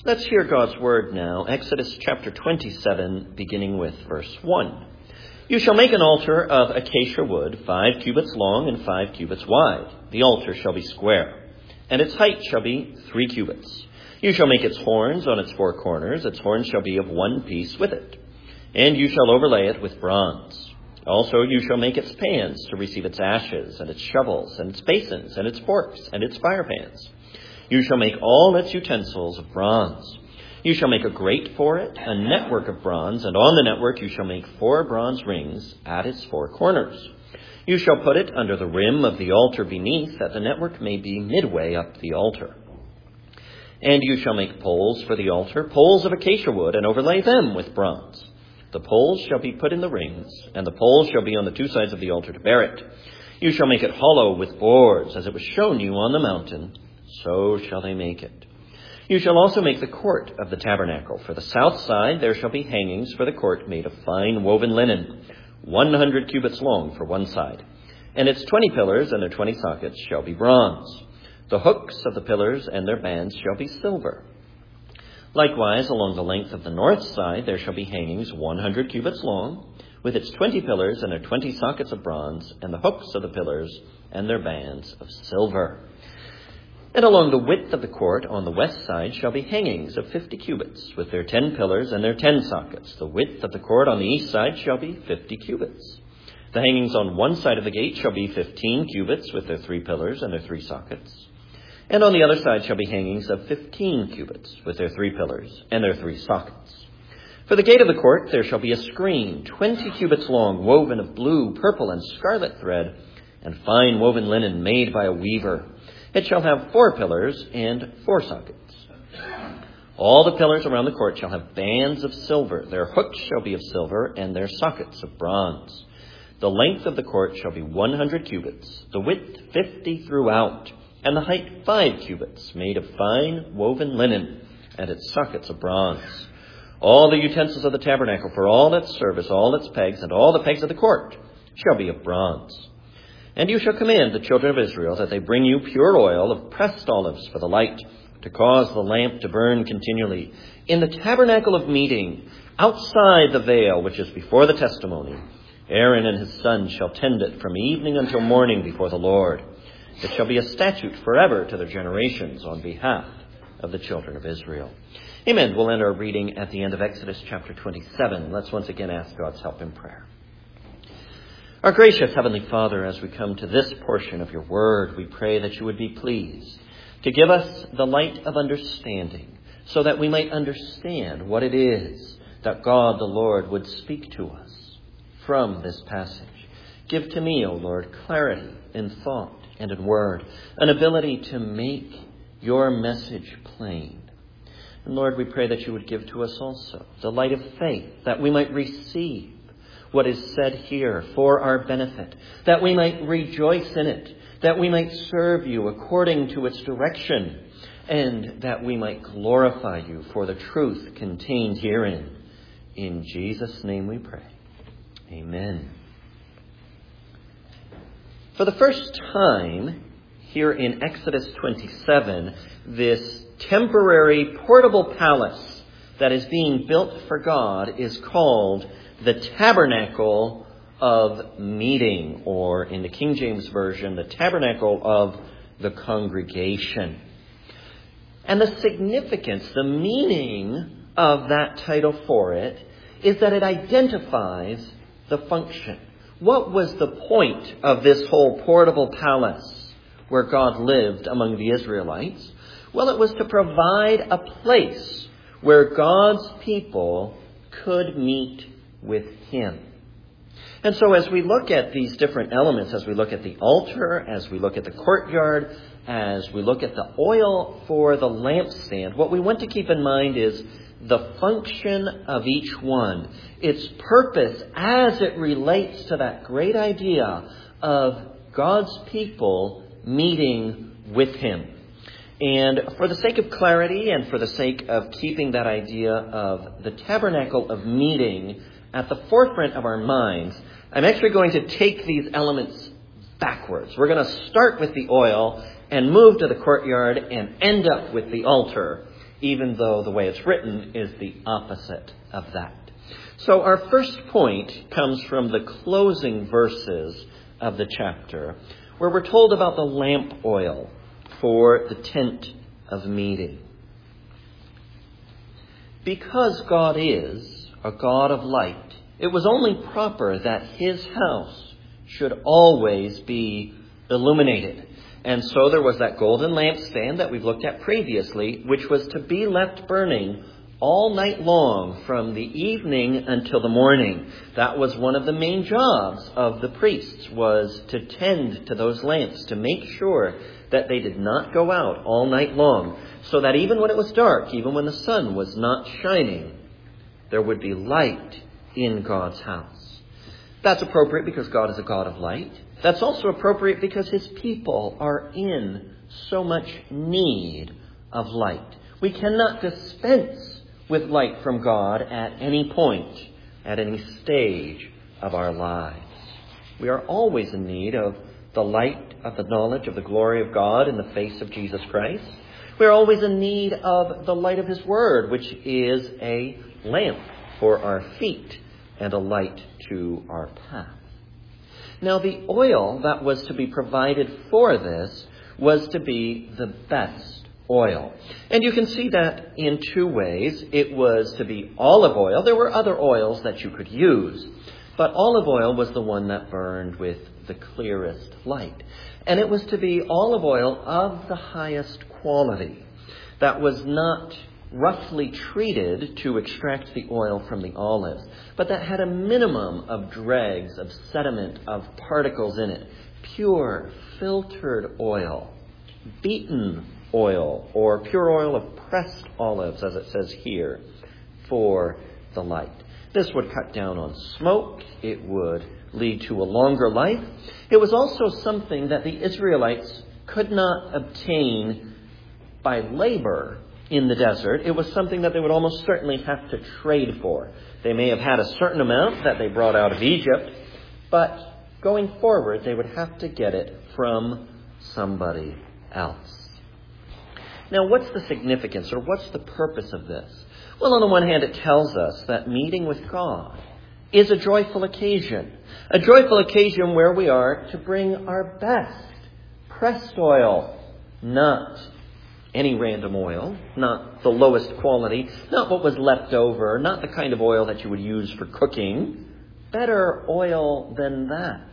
Let's hear God's word now. Exodus chapter 27, beginning with verse 1. You shall make an altar of acacia wood, 5 cubits long and 5 cubits wide. The altar shall be square, and its height shall be 3 cubits. You shall make its horns on its 4 corners. Its horns shall be of one piece with it. And you shall overlay it with bronze. Also you shall make its pans to receive its ashes, and its shovels, and its basins, and its forks, and its fire pans. You shall make all its utensils of bronze. You shall make a grate for it, a network of bronze, and on the network you shall make 4 bronze rings at its 4 corners. You shall put it under the rim of the altar beneath, that the network may be midway up the altar. And you shall make poles for the altar, poles of acacia wood, and overlay them with bronze. The poles shall be put in the rings, and the poles shall be on the 2 sides of the altar to bear it. You shall make it hollow with boards, as it was shown you on the mountain. So shall they make it. You shall also make the court of the tabernacle. For the south side there shall be hangings for the court made of fine woven linen, 100 cubits long for one side. And its 20 pillars and their 20 sockets shall be bronze. The hooks of the pillars and their bands shall be silver. Likewise, along the length of the north side there shall be hangings 100 cubits long, with its 20 pillars and their 20 sockets of bronze, and the hooks of the pillars and their bands of silver. And along the width of the court on the west side shall be hangings of 50 cubits, with their 10 pillars and their 10 sockets. The width of the court on the east side shall be 50 cubits. The hangings on one side of the gate shall be 15 cubits, with their 3 pillars and their 3 sockets. And on the other side shall be hangings of 15 cubits, with their 3 pillars and their 3 sockets. For the gate of the court there shall be a screen, 20 cubits long, woven of blue, purple, and scarlet thread, and fine woven linen made by a weaver. It shall have 4 pillars and 4 sockets. All the pillars around the court shall have bands of silver. Their hooks shall be of silver, and their sockets of bronze. The length of the court shall be 100 cubits, the width 50 throughout, and the height 5 cubits, made of fine woven linen, and its sockets of bronze. All the utensils of the tabernacle, for all its service, all its pegs, and all the pegs of the court, shall be of bronze. And you shall command the children of Israel that they bring you pure oil of pressed olives for the light, to cause the lamp to burn continually in the tabernacle of meeting, outside the veil which is before the testimony. Aaron and his sons shall tend it from evening until morning before the Lord. It shall be a statute forever to their generations on behalf of the children of Israel. Amen. We'll end our reading at the end of Exodus chapter 27. Let's once again ask God's help in prayer. Our gracious Heavenly Father, as we come to this portion of your word, we pray that you would be pleased to give us the light of understanding, so that we might understand what it is that God the Lord would speak to us from this passage. Give to me, O Lord, clarity in thought and in word, an ability to make your message plain. And Lord, we pray that you would give to us also the light of faith, that we might receive what is said here for our benefit, that we might rejoice in it, that we might serve you according to its direction, and that we might glorify you for the truth contained herein. In Jesus' name we pray. Amen. For the first time here in Exodus 27, this temporary portable palace that is being built for God is called the Tabernacle of Meeting, or in the King James Version, the Tabernacle of the Congregation. And the significance, the meaning of that title for it is that it identifies the function. What was the point of this whole portable palace where God lived among the Israelites? Well, it was to provide a place where God's people could meet with him. And so as we look at these different elements, as we look at the altar, as we look at the courtyard, as we look at the oil for the lampstand, what we want to keep in mind is the function of each one, its purpose as it relates to that great idea of God's people meeting with him. And for the sake of clarity and for the sake of keeping that idea of the tabernacle of meeting at the forefront of our minds, I'm actually going to take these elements backwards. We're going to start with the oil and move to the courtyard and end up with the altar even though the way it's written is the opposite of that. So our first point comes from the closing verses of the chapter, where we're told about the lamp oil for the tent of meeting. Because God is a God of light, it was only proper that his house should always be illuminated. And so there was that golden lampstand that we've looked at previously, which was to be left burning all night long from the evening until the morning. That was one of the main jobs of the priests, was to tend to those lamps, to make sure that they did not go out all night long, so that even when it was dark, even when the sun was not shining, there would be light in God's house. That's appropriate because God is a God of light. That's also appropriate because his people are in so much need of light. We cannot dispense with light from God at any point, at any stage of our lives. We are always in need of the light of the knowledge of the glory of God in the face of Jesus Christ. We are always in need of the light of his word, which is a lamp for our feet and a light to our path. Now, the oil that was to be provided for this was to be the best oil. And you can see that in two ways. It was to be olive oil. There were other oils that you could use, but olive oil was the one that burned with the clearest light. And it was to be olive oil of the highest quality, that was not roughly treated to extract the oil from the olives, but that had a minimum of dregs, of sediment, of particles in it. Pure, filtered oil, beaten oil, or pure oil of pressed olives, as it says here, for the light. This would cut down on smoke. It would lead to a longer life. It was also something that the Israelites could not obtain by labor in the desert. It was something that they would almost certainly have to trade for. They may have had a certain amount that they brought out of Egypt, but going forward, they would have to get it from somebody else. Now, what's the significance, or what's the purpose of this? Well, on the one hand, it tells us that meeting with God is a joyful occasion where we are to bring our best pressed oil, not any random oil, not the lowest quality, not what was left over, not the kind of oil that you would use for cooking. Better oil than that.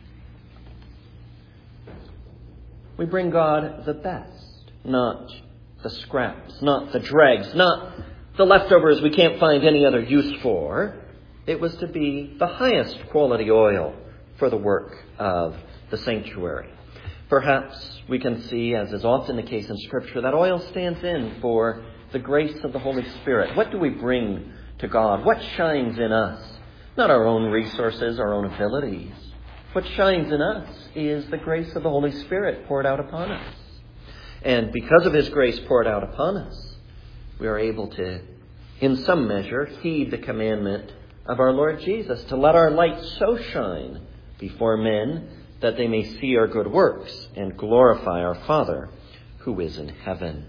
We bring God the best, not the scraps, not the dregs, not the leftovers we can't find any other use for. It was to be the highest quality oil for the work of the sanctuary. Perhaps we can see, as is often the case in Scripture, that oil stands in for the grace of the Holy Spirit. What do we bring to God? What shines in us? Not our own resources, our own abilities. What shines in us is the grace of the Holy Spirit poured out upon us. And because of his grace poured out upon us, we are able to, in some measure, heed the commandment of our Lord Jesus to let our light so shine before men that they may see our good works and glorify our Father who is in heaven.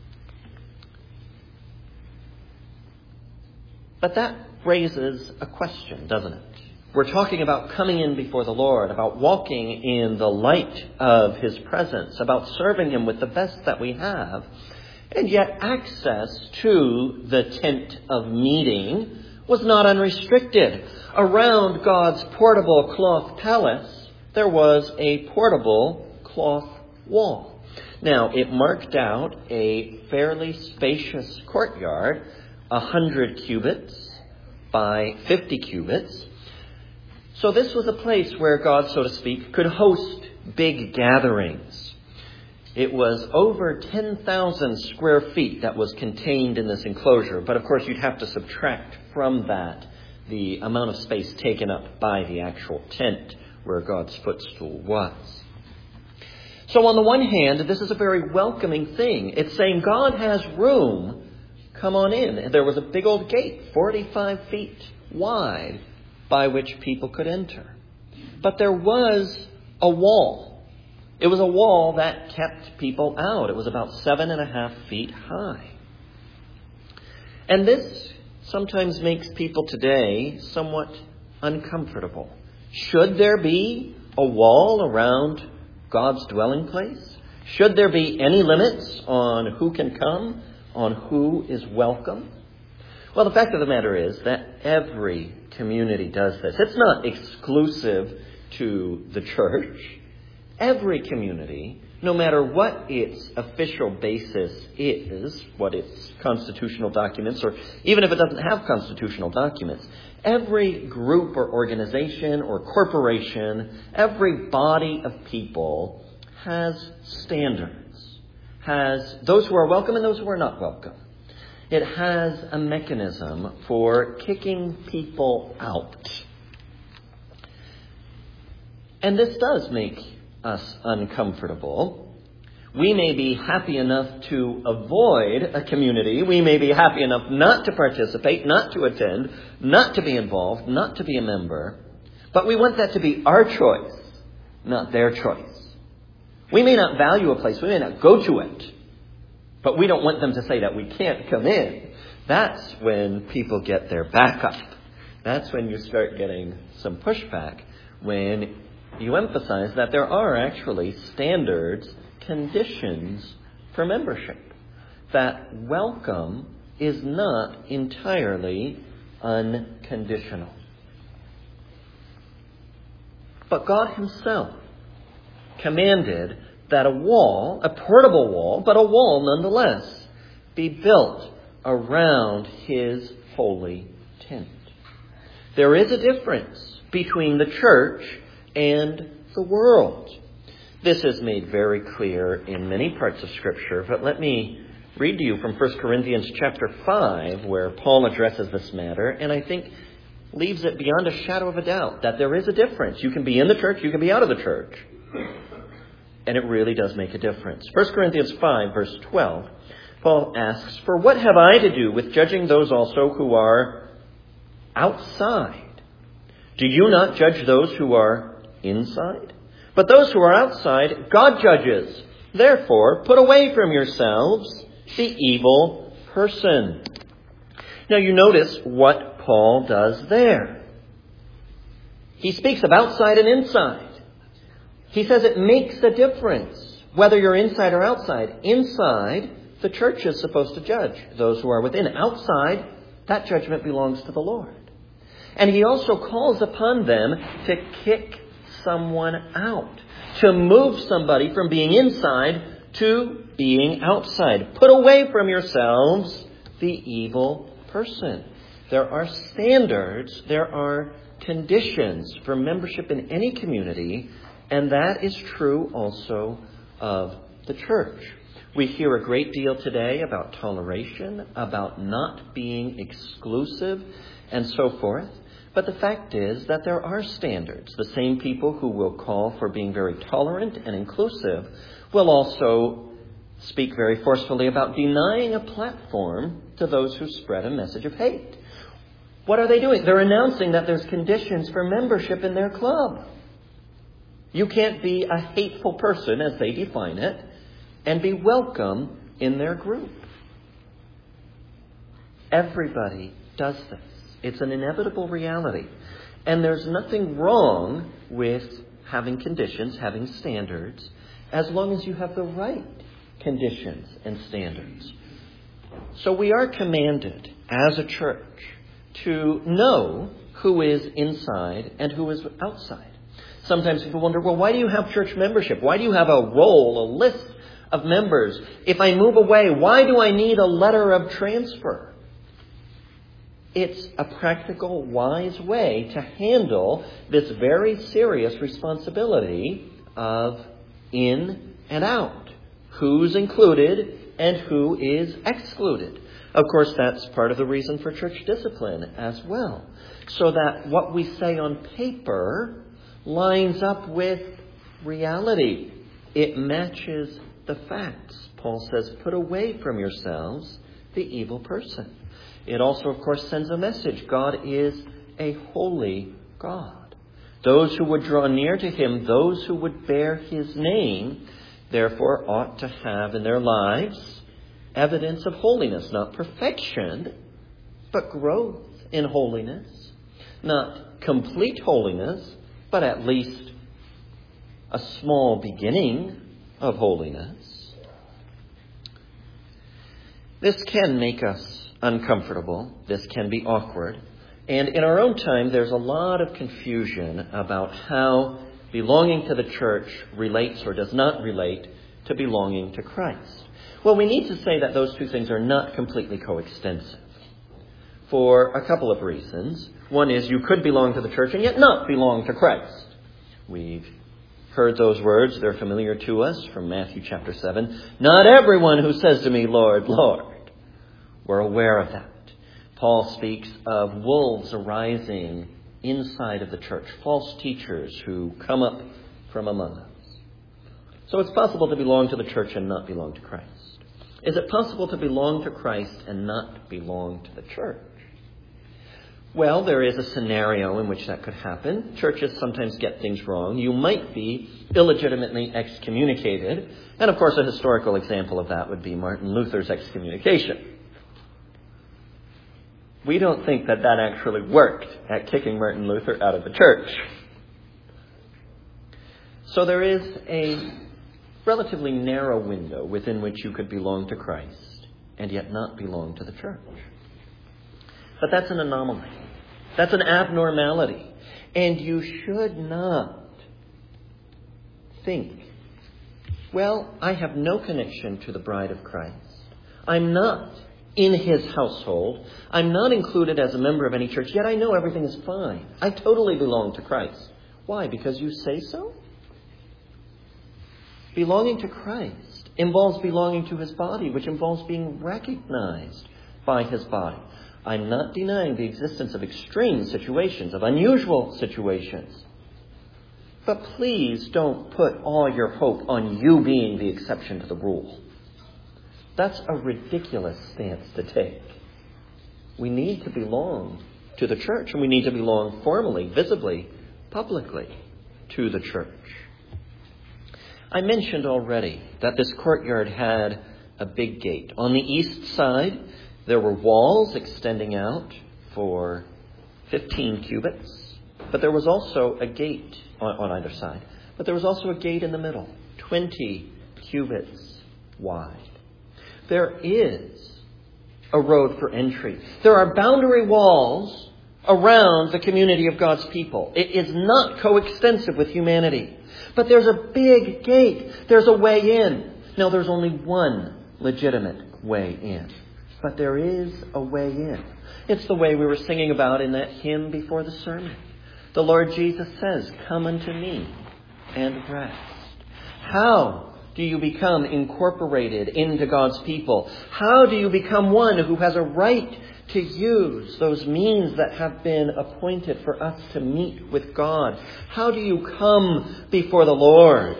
But that raises a question, doesn't it? We're talking about coming in before the Lord, about walking in the light of his presence, about serving him with the best that we have. And yet access to the tent of meeting was not unrestricted. Around God's portable cloth palace, there was a portable cloth wall. Now, it marked out a fairly spacious courtyard, 100 cubits by 50 cubits. So this was a place where God, so to speak, could host big gatherings. It was over 10,000 square feet that was contained in this enclosure. But of course, you'd have to subtract from that the amount of space taken up by the actual tent where God's footstool was. So on the one hand, this is a very welcoming thing. It's saying God has room. Come on in. And there was a big old gate, 45 feet wide, by which people could enter. But there was a wall. It was a wall that kept people out. It was about 7.5 feet high. And this sometimes makes people today somewhat uncomfortable. Should there be a wall around God's dwelling place? Should there be any limits on who can come, on who is welcome? Well, the fact of the matter is that every community does this. It's not exclusive to the church. Every community, no matter what its official basis is, what its constitutional documents, or even if it doesn't have constitutional documents, every group or organization or corporation, every body of people has standards, has those who are welcome and those who are not welcome. It has a mechanism for kicking people out. And this does make us uncomfortable. We may be happy enough to avoid a community. We may be happy enough not to participate, not to attend, not to be involved, not to be a member. But we want that to be our choice, not their choice. We may not value a place. We may not go to it. But we don't want them to say that we can't come in. That's when people get their back up. That's when you start getting some pushback, when you emphasize that there are actually standards, conditions for membership. That welcome is not entirely unconditional. But God himself commanded that a wall, a portable wall, but a wall nonetheless, be built around his holy tent. There is a difference between the church and the world. This is made very clear in many parts of Scripture, but let me read to you from 1 Corinthians chapter 5, where Paul addresses this matter, and I think leaves it beyond a shadow of a doubt that there is a difference. You can be in the church, you can be out of the church. And it really does make a difference. 1 Corinthians 5, verse 12, Paul asks, "For what have I to do with judging those also who are outside? Do you not judge those who are inside? But those who are outside, God judges. Therefore, put away from yourselves the evil person." Now you notice what Paul does there. He speaks of outside and inside. He says it makes a difference whether you're inside or outside. Inside, the church is supposed to judge those who are within. Outside, that judgment belongs to the Lord. And he also calls upon them to kick someone out, to move somebody from being inside to being outside. Put away from yourselves the evil person. There are standards, there are conditions for membership in any community, and that is true also of the church. We hear a great deal today about toleration, about not being exclusive, and so forth. But the fact is that there are standards. The same people who will call for being very tolerant and inclusive will also speak very forcefully about denying a platform to those who spread a message of hate. What are they doing? They're announcing that there's conditions for membership in their club. You can't be a hateful person, as they define it, and be welcome in their group. Everybody does this. It's an inevitable reality. And there's nothing wrong with having conditions, having standards, as long as you have the right conditions and standards. So we are commanded as a church to know who is inside and who is outside. Sometimes people wonder, well, why do you have church membership? Why do you have a roll, a list of members? If I move away, why do I need a letter of transfer? It's a practical, wise way to handle this very serious responsibility of in and out. Who's included and who is excluded. Of course, that's part of the reason for church discipline as well. So that what we say on paper lines up with reality. It matches the facts. Paul says, put away from yourselves the evil person. It also, of course, sends a message. God is a holy God. Those who would draw near to him, those who would bear his name, therefore ought to have in their lives evidence of holiness, not perfection, but growth in holiness. Not complete holiness, but at least a small beginning of holiness. This can make us uncomfortable. This can be awkward. And in our own time, there's a lot of confusion about how belonging to the church relates or does not relate to belonging to Christ. Well, we need to say that those two things are not completely coextensive for a couple of reasons. One is you could belong to the church and yet not belong to Christ. We've heard those words. They're familiar to us from Matthew chapter 7. Not everyone who says to me, Lord, Lord. We're aware of that. Paul speaks of wolves arising inside of the church, false teachers who come up from among us. So it's possible to belong to the church and not belong to Christ. Is it possible to belong to Christ and not belong to the church? Well, there is a scenario in which that could happen. Churches sometimes get things wrong. You might be illegitimately excommunicated. And of course, a historical example of that would be Martin Luther's excommunication. We don't think that actually worked at kicking Martin Luther out of the church. So there is a relatively narrow window within which you could belong to Christ and yet not belong to the church. But that's an anomaly. That's an abnormality. And you should not think, well, I have no connection to the bride of Christ. I'm not in his household. I'm not included as a member of any church, yet I know everything is fine. I totally belong to Christ. Why? Because you say so? Belonging to Christ involves belonging to his body, which involves being recognized by his body. I'm not denying the existence of extreme situations, of unusual situations. But please don't put all your hope on you being the exception to the rule. That's a ridiculous stance to take. We need to belong to the church, and we need to belong formally, visibly, publicly to the church. I mentioned already that this courtyard had a big gate. On the east side, there were walls extending out for 15 cubits, but there was also a gate on either side. But there was also a gate in the middle, 20 cubits wide. There is a road for entry. There are boundary walls around the community of God's people. It is not coextensive with humanity. But there's a big gate. There's a way in. Now, there's only one legitimate way in. But there is a way in. It's the way we were singing about in that hymn before the sermon. The Lord Jesus says, "Come unto me and rest." How do you become incorporated into God's people? How do you become one who has a right to use those means that have been appointed for us to meet with God? How do you come before the Lord?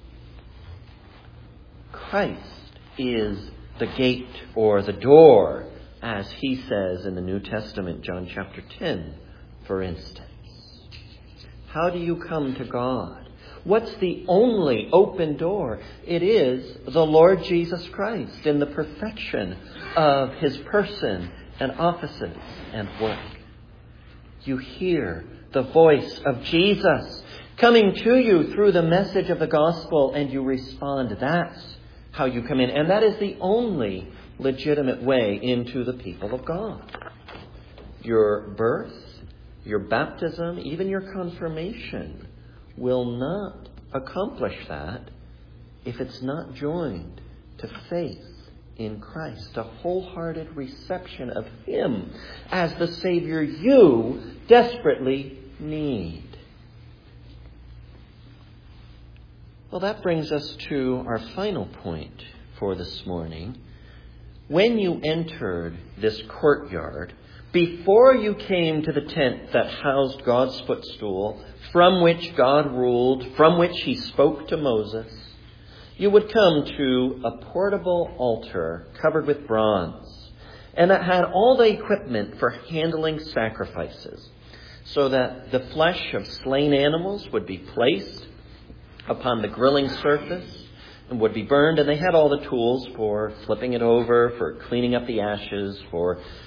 Christ is the gate or the door, as he says in the New Testament, John chapter 10, for instance. How do you come to God? What's the only open door? It is the Lord Jesus Christ in the perfection of his person and offices and work. You hear the voice of Jesus coming to you through the message of the gospel, and you respond. That's how you come in. And that is the only legitimate way into the people of God. Your birth, your baptism, even your confirmation will not accomplish that if it's not joined to faith in Christ, a wholehearted reception of him as the Savior you desperately need. Well, that brings us to our final point for this morning. When you entered this courtyard, before you came to the tent that housed God's footstool, from which God ruled, from which he spoke to Moses, you would come to a portable altar covered with bronze, and that had all the equipment for handling sacrifices, so that the flesh of slain animals would be placed upon the grilling surface and would be burned, and they had all the tools for flipping it over, for cleaning up the ashes, for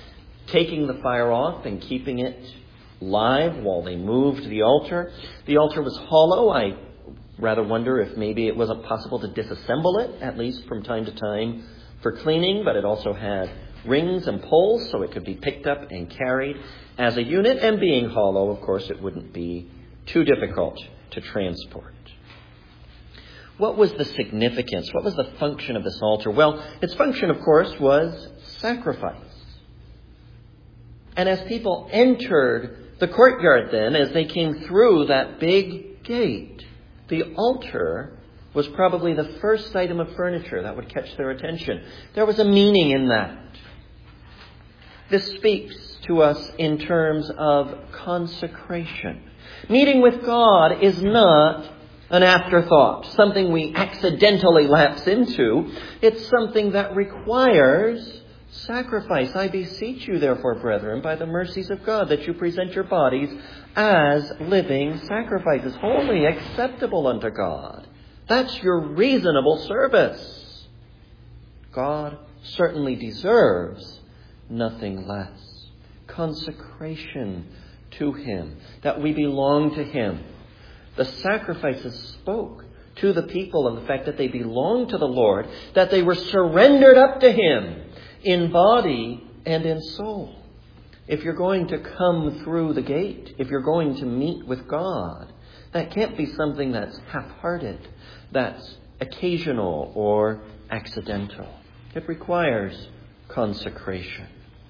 taking the fire off and keeping it live while they moved the altar. The altar was hollow. I rather wonder if maybe it wasn't possible to disassemble it, at least from time to time for cleaning, but it also had rings and poles so it could be picked up and carried as a unit. And being hollow, of course, it wouldn't be too difficult to transport. What was the significance? What was the function of this altar? Well, its function, of course, was sacrifice. And as people entered the courtyard then, as they came through that big gate, the altar was probably the first item of furniture that would catch their attention. There was a meaning in that. This speaks to us in terms of consecration. Meeting with God is not an afterthought, something we accidentally lapse into. It's something that requires sacrifice. I beseech you, therefore, brethren, by the mercies of God, that you present your bodies as living sacrifices, wholly acceptable unto God. That's your reasonable service. God certainly deserves nothing less. Consecration to Him, that we belong to Him. The sacrifices spoke to the people of the fact that they belonged to the Lord, that they were surrendered up to Him in body and in soul. If you're going to come through the gate, if you're going to meet with God, that can't be something that's half-hearted, that's occasional or accidental. It requires consecration.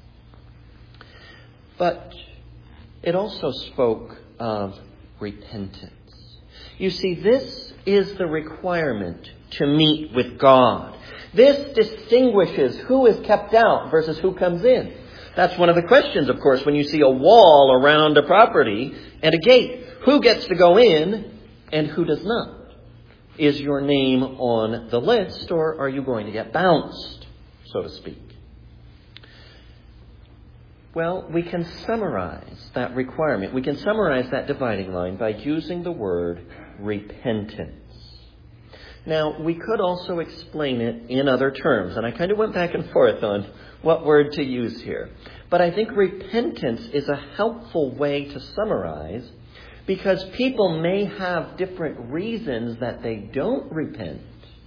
But it also spoke of repentance. You see, this is the requirement to meet with God. This distinguishes who is kept out versus who comes in. That's one of the questions, of course, when you see a wall around a property and a gate. Who gets to go in and who does not? Is your name on the list, or are you going to get bounced, so to speak? Well, we can summarize that requirement. We can summarize that dividing line by using the word repentance. Now, we could also explain it in other terms, and I kind of went back and forth on what word to use here. But I think repentance is a helpful way to summarize, because people may have different reasons that they don't repent,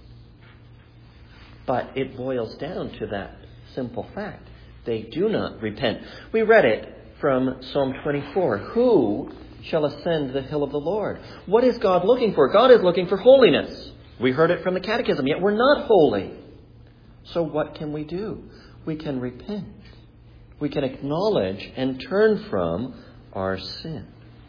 but it boils down to that simple fact. They do not repent. We read it from Psalm 24. Who shall ascend the hill of the Lord? What is God looking for? God is looking for holiness. We heard it from the Catechism, yet we're not holy. So what can we do? We can repent. We can acknowledge and turn from our sin.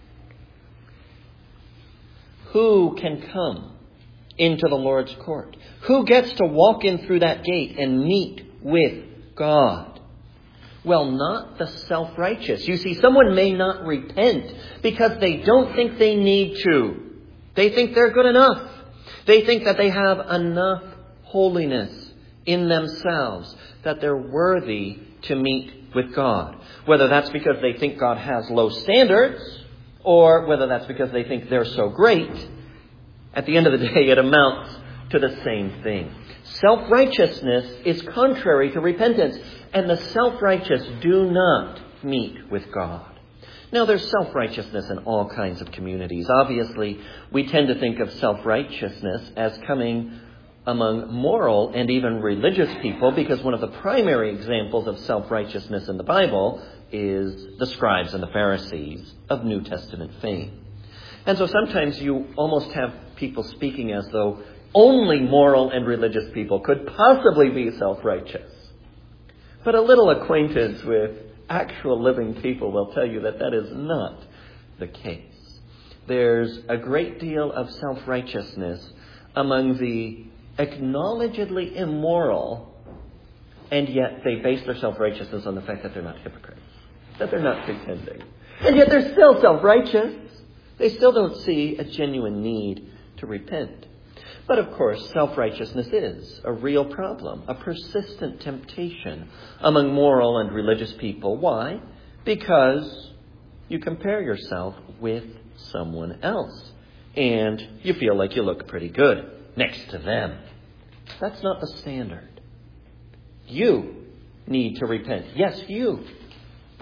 Who can come into the Lord's court? Who gets to walk in through that gate and meet with God? Well, not the self-righteous. You see, someone may not repent because they don't think they need to. They think they're good enough. They think that they have enough holiness in themselves, that they're worthy to meet with God. Whether that's because they think God has low standards, or whether that's because they think they're so great, at the end of the day, it amounts to the same thing. Self-righteousness is contrary to repentance, and the self-righteous do not meet with God. Now, there's self-righteousness in all kinds of communities. Obviously, we tend to think of self-righteousness as coming among moral and even religious people, because one of the primary examples of self-righteousness in the Bible is the scribes and the Pharisees of New Testament fame. And so sometimes you almost have people speaking as though only moral and religious people could possibly be self-righteous. But a little acquaintance with actual living people will tell you that that is not the case. There's a great deal of self-righteousness among the acknowledgedly immoral, and yet they base their self-righteousness on the fact that they're not hypocrites, that they're not pretending. And yet they're still self-righteous. They still don't see a genuine need to repent. But of course, self-righteousness is a real problem, a persistent temptation among moral and religious people. Why? Because you compare yourself with someone else, and you feel like you look pretty good next to them. That's not the standard. You need to repent. Yes, you.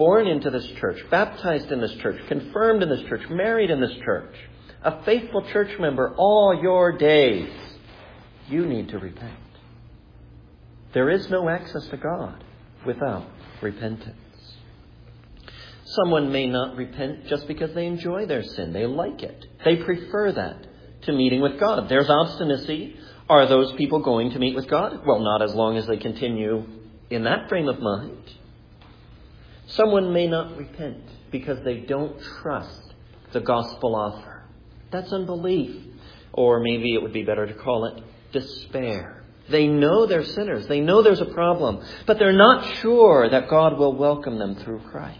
born into this church, baptized in this church, confirmed in this church, married in this church, a faithful church member all your days, you need to repent. There is no access to God without repentance. Someone may not repent just because they enjoy their sin. They like it. They prefer that to meeting with God. There's obstinacy. Are those people going to meet with God? Well, not as long as they continue in that frame of mind. Someone may not repent because they don't trust the gospel offer. That's unbelief. Or maybe it would be better to call it despair. They know they're sinners. They know there's a problem. But they're not sure that God will welcome them through Christ.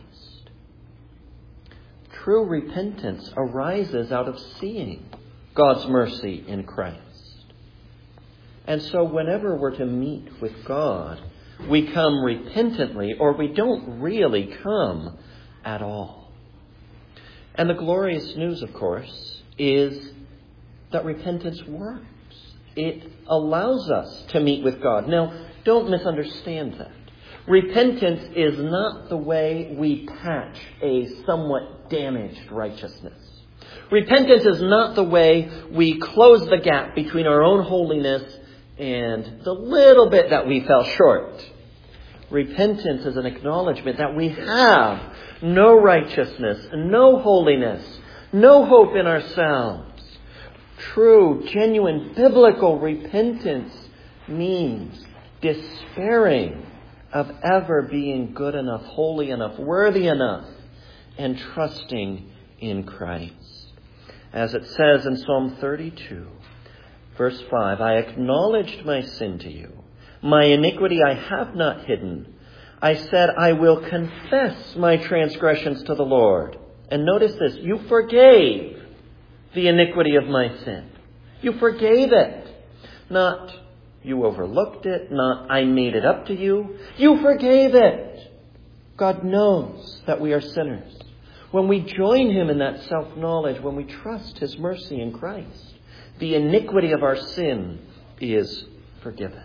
True repentance arises out of seeing God's mercy in Christ. And so whenever we're to meet with God, we come repentantly, or we don't really come at all. And the glorious news, of course, is that repentance works. It allows us to meet with God. Now, don't misunderstand that. Repentance is not the way we patch a somewhat damaged righteousness. Repentance is not the way we close the gap between our own holiness and the little bit that we fell short. Repentance is an acknowledgement that we have no righteousness, no holiness, no hope in ourselves. True, genuine, biblical repentance means despairing of ever being good enough, holy enough, worthy enough, and trusting in Christ. As it says in Psalm 32, verse 5, I acknowledged my sin to you. My iniquity I have not hidden. I said, I will confess my transgressions to the Lord. And notice this, you forgave the iniquity of my sin. You forgave it. Not you overlooked it, not I made it up to you. You forgave it. God knows that we are sinners. When we join him in that self-knowledge, when we trust his mercy in Christ, the iniquity of our sin is forgiven.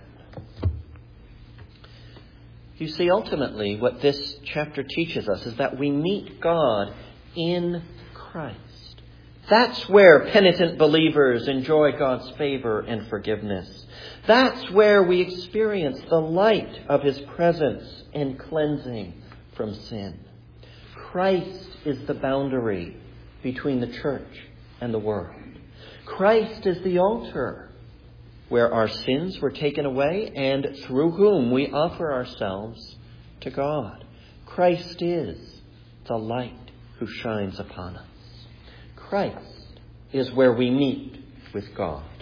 You see, ultimately, what this chapter teaches us is that we meet God in Christ. That's where penitent believers enjoy God's favor and forgiveness. That's where we experience the light of his presence and cleansing from sin. Christ is the boundary between the church and the world. Christ is the altar where our sins were taken away and through whom we offer ourselves to God. Christ is the light who shines upon us. Christ is where we meet with God.